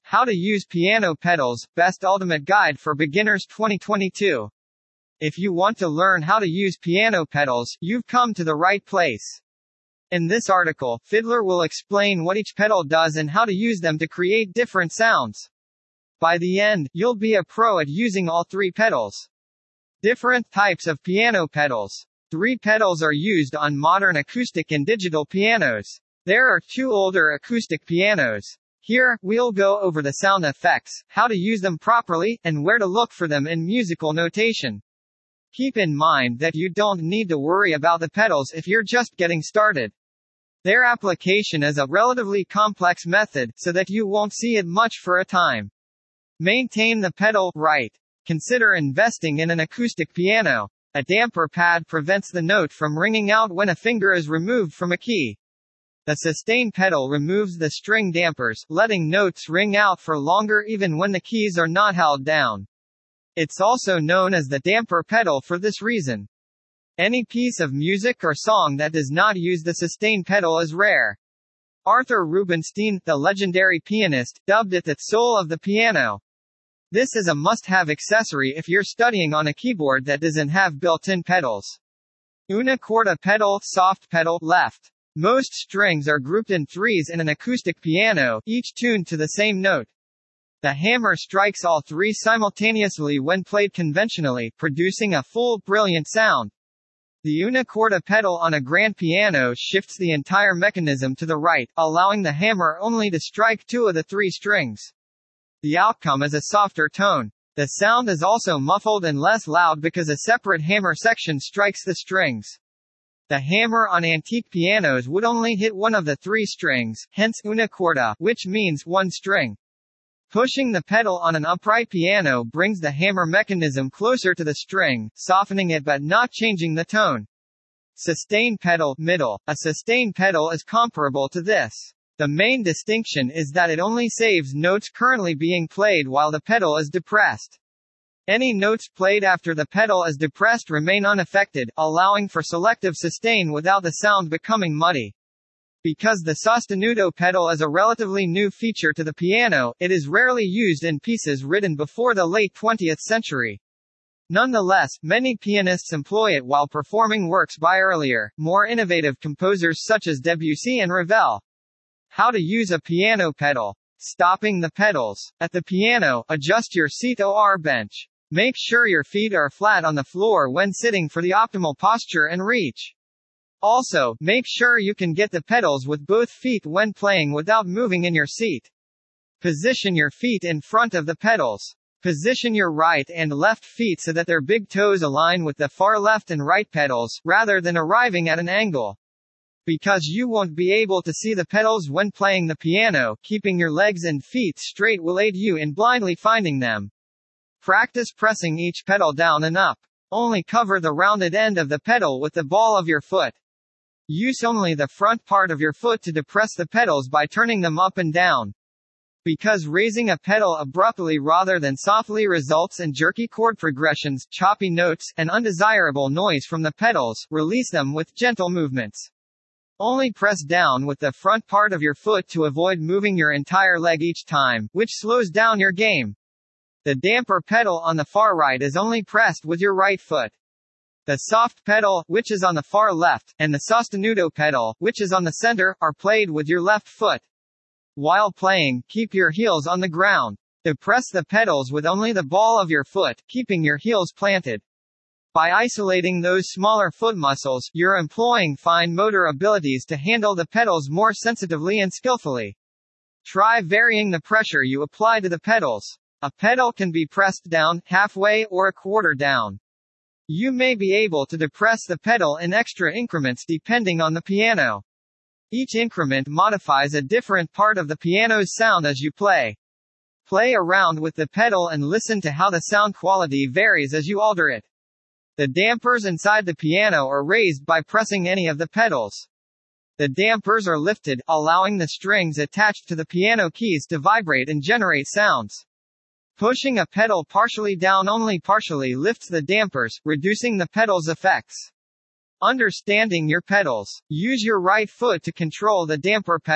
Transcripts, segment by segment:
How to Use Piano Pedals, Best Ultimate Guide for Beginners 2022. If you want to learn how to use piano pedals, you've come to the right place. In this article, Fiddler will explain what each pedal does and how to use them to create different sounds. By the end, you'll be a pro at using all three pedals. Different types of piano pedals. Three pedals are used on modern acoustic and digital pianos. There are two older acoustic pianos. Here, we'll go over the sound effects, how to use them properly, and where to look for them in musical notation. Keep in mind that you don't need to worry about the pedals if you're just getting started. Their application is a relatively complex method, so that you won't see it much for a time. Maintain the pedal right. Consider investing in an acoustic piano. A damper pad prevents the note from ringing out when a finger is removed from a key. The sustain pedal removes the string dampers, letting notes ring out for longer even when the keys are not held down. It's also known as the damper pedal for this reason. Any piece of music or song that does not use the sustain pedal is rare. Arthur Rubinstein, the legendary pianist, dubbed it the soul of the piano. This is a must-have accessory if you're studying on a keyboard that doesn't have built-in pedals. Una corda pedal, soft pedal, left. Most strings are grouped in threes in an acoustic piano, each tuned to the same note. The hammer strikes all three simultaneously when played conventionally, producing a full, brilliant sound. The una corda pedal on a grand piano shifts the entire mechanism to the right, allowing the hammer only to strike two of the three strings. The outcome is a softer tone. The sound is also muffled and less loud because a separate hammer section strikes the strings. The hammer on antique pianos would only hit one of the three strings, hence una corda, which means one string. Pushing the pedal on an upright piano brings the hammer mechanism closer to the string, softening it but not changing the tone. Sustain pedal, middle. A sustain pedal is comparable to this. The main distinction is that it only saves notes currently being played while the pedal is depressed. Any notes played after the pedal is depressed remain unaffected, allowing for selective sustain without the sound becoming muddy. Because the sostenuto pedal is a relatively new feature to the piano, it is rarely used in pieces written before the late 20th century. Nonetheless, many pianists employ it while performing works by earlier, more innovative composers such as Debussy and Ravel. How to use a piano pedal. Stopping the pedals. At the piano, adjust your seat or bench. Make sure your feet are flat on the floor when sitting for the optimal posture and reach. Also, make sure you can get the pedals with both feet when playing without moving in your seat. Position your feet in front of the pedals. Position your right and left feet so that their big toes align with the far left and right pedals, rather than arriving at an angle. Because you won't be able to see the pedals when playing the piano, keeping your legs and feet straight will aid you in blindly finding them. Practice pressing each pedal down and up. Only cover the rounded end of the pedal with the ball of your foot. Use only the front part of your foot to depress the pedals by turning them up and down. Because raising a pedal abruptly rather than softly results in jerky chord progressions, choppy notes, and undesirable noise from the pedals, release them with gentle movements. Only press down with the front part of your foot to avoid moving your entire leg each time, which slows down your game. The damper pedal on the far right is only pressed with your right foot. The soft pedal, which is on the far left, and the sostenuto pedal, which is on the center, are played with your left foot. While playing, keep your heels on the ground. Depress the pedals with only the ball of your foot, keeping your heels planted. By isolating those smaller foot muscles, you're employing fine motor abilities to handle the pedals more sensitively and skillfully. Try varying the pressure you apply to the pedals. A pedal can be pressed down, halfway, or a quarter down. You may be able to depress the pedal in extra increments depending on the piano. Each increment modifies a different part of the piano's sound as you play. Play around with the pedal and listen to how the sound quality varies as you alter it. The dampers inside the piano are raised by pressing any of the pedals. The dampers are lifted, allowing the strings attached to the piano keys to vibrate and generate sounds. Pushing a pedal partially down only partially lifts the dampers, reducing the pedal's effects. Understanding your pedals. Use your right foot to control the damper pedal.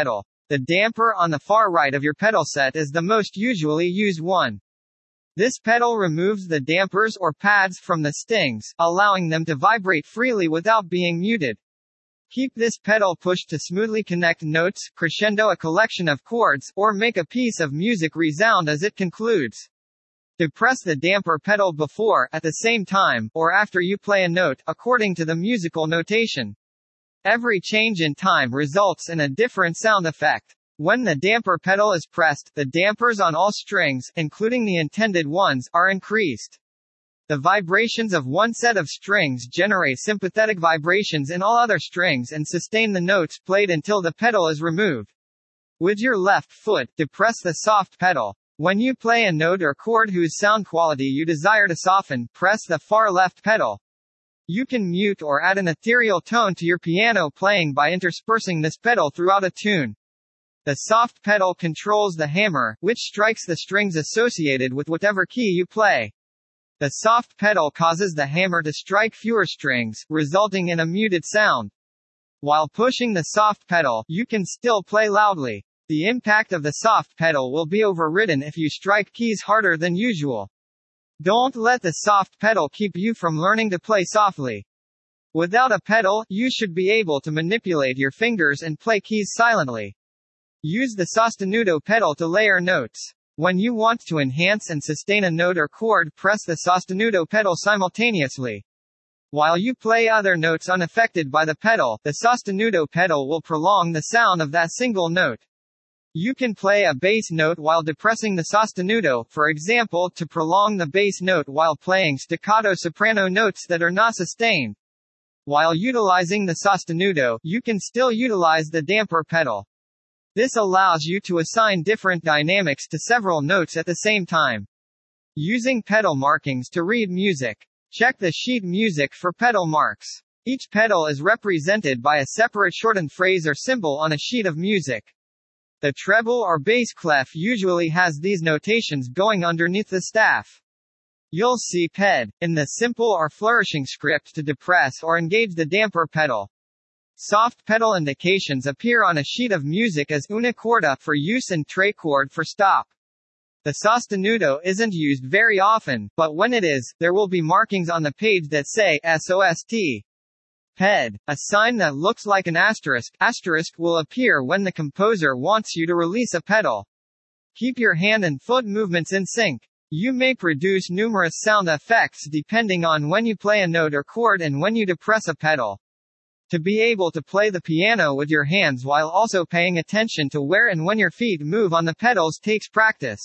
The damper on the far right of your pedal set is the most usually used one. This pedal removes the dampers or pads from the strings, allowing them to vibrate freely without being muted. Keep this pedal pushed to smoothly connect notes, crescendo a collection of chords, or make a piece of music resound as it concludes. Depress the damper pedal before, at the same time, or after you play a note, according to the musical notation. Every change in time results in a different sound effect. When the damper pedal is pressed, the dampers on all strings, including the intended ones, are increased. The vibrations of one set of strings generate sympathetic vibrations in all other strings and sustain the notes played until the pedal is removed. With your left foot, depress the soft pedal. When you play a note or chord whose sound quality you desire to soften, press the far left pedal. You can mute or add an ethereal tone to your piano playing by interspersing this pedal throughout a tune. The soft pedal controls the hammer, which strikes the strings associated with whatever key you play. The soft pedal causes the hammer to strike fewer strings, resulting in a muted sound. While pushing the soft pedal, you can still play loudly. The impact of the soft pedal will be overridden if you strike keys harder than usual. Don't let the soft pedal keep you from learning to play softly. Without a pedal, you should be able to manipulate your fingers and play keys silently. Use the sostenuto pedal to layer notes. When you want to enhance and sustain a note or chord, press the sostenuto pedal simultaneously. While you play other notes unaffected by the pedal, the sostenuto pedal will prolong the sound of that single note. You can play a bass note while depressing the sostenuto, for example, to prolong the bass note while playing staccato soprano notes that are not sustained. While utilizing the sostenuto, you can still utilize the damper pedal. This allows you to assign different dynamics to several notes at the same time. Using pedal markings to read music. Check the sheet music for pedal marks. Each pedal is represented by a separate shortened phrase or symbol on a sheet of music. The treble or bass clef usually has these notations going underneath the staff. You'll see ped in the simple or flourishing script to depress or engage the damper pedal. Soft pedal indications appear on a sheet of music as una corda for use and tre chord for stop. The sostenuto isn't used very often, but when it is, there will be markings on the page that say SOST. Ped, a sign that looks like an asterisk, will appear when the composer wants you to release a pedal. Keep your hand and foot movements in sync. You may produce numerous sound effects depending on when you play a note or chord and when you depress a pedal. To be able to play the piano with your hands while also paying attention to where and when your feet move on the pedals takes practice.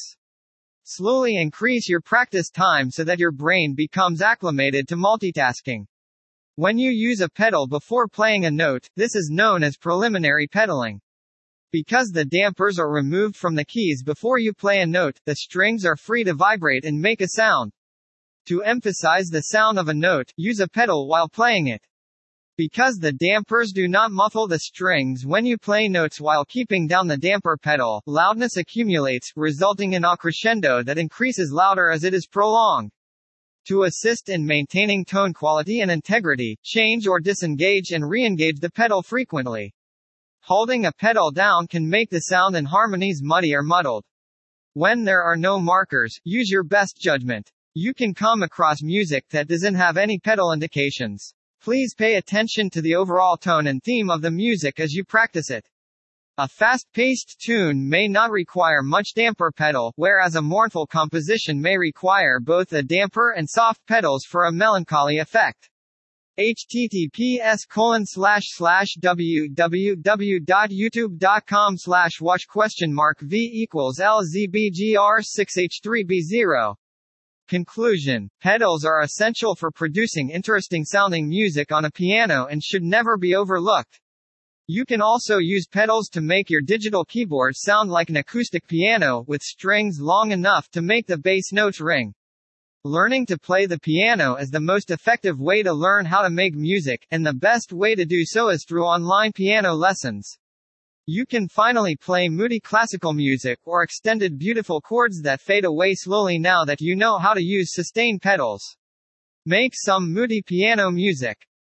Slowly increase your practice time so that your brain becomes acclimated to multitasking. When you use a pedal before playing a note, this is known as preliminary pedaling. Because the dampers are removed from the keys before you play a note, the strings are free to vibrate and make a sound. To emphasize the sound of a note, use a pedal while playing it. Because the dampers do not muffle the strings when you play notes while keeping down the damper pedal, loudness accumulates, resulting in a crescendo that increases louder as it is prolonged. To assist in maintaining tone quality and integrity, change or disengage and re-engage the pedal frequently. Holding a pedal down can make the sound and harmonies muddy or muddled. When there are no markers, use your best judgment. You can come across music that doesn't have any pedal indications. Please pay attention to the overall tone and theme of the music as you practice it. A fast-paced tune may not require much damper pedal, whereas a mournful composition may require both a damper and soft pedals for a melancholy effect. https://www.youtube.com/watch?v=lzbgr6h3b0. Conclusion. Pedals are essential for producing interesting-sounding music on a piano and should never be overlooked. You can also use pedals to make your digital keyboard sound like an acoustic piano, with strings long enough to make the bass notes ring. Learning to play the piano is the most effective way to learn how to make music, and the best way to do so is through online piano lessons. You can finally play moody classical music or extended beautiful chords that fade away slowly now that you know how to use sustain pedals. Make some moody piano music.